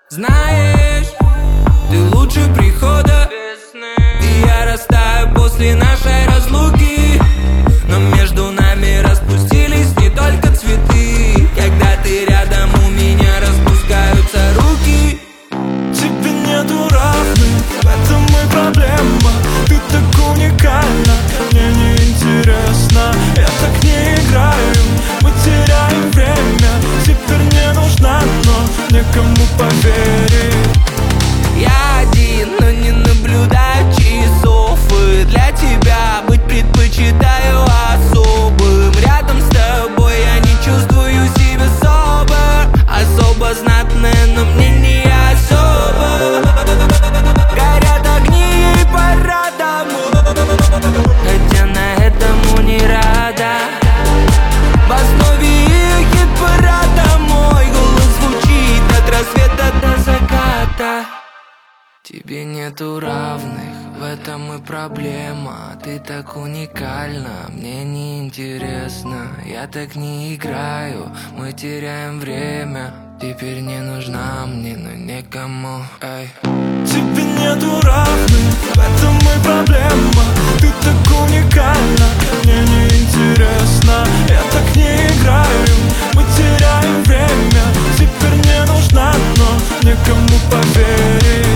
Знаешь, ты лучше прихода весны, и я растаю после нашей разлуки. Но между нами распустились не только цветы. Когда ты рядом, у меня распускаются руки. Тебе нету равных, в этом и проблема. Ты так уникальна, мне не интересно. Я так не играю, мы теряем время. Теперь не нужна, но некому поверить. Я один, но не наблюдаю часов, и для тебя быть предпочитаю особым. Рядом с тобой я не чувствую себя особо знатная, но мне не особо. Горят огни и пора домой, хотя на этому не рада. В основе их хит-парада мой голос звучит от рассвета до заката. Тебе нету равных, в этом и проблема. Ты так уникальна, мне не интересно. Я так не играю, мы теряем время. Теперь не нужна мне, но некому. Эй. Тебе нету равных, в этом и проблема. Ты так уникальна, мне не интересно. Я так не играю, мы теряем время. Теперь не нужна, но некому поверить.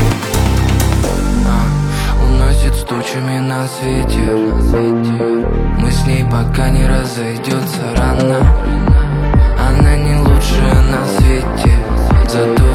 Уносит с тучами нас ветер. Мы с ней пока не разойдется рано. Она не лучшая на свете, зато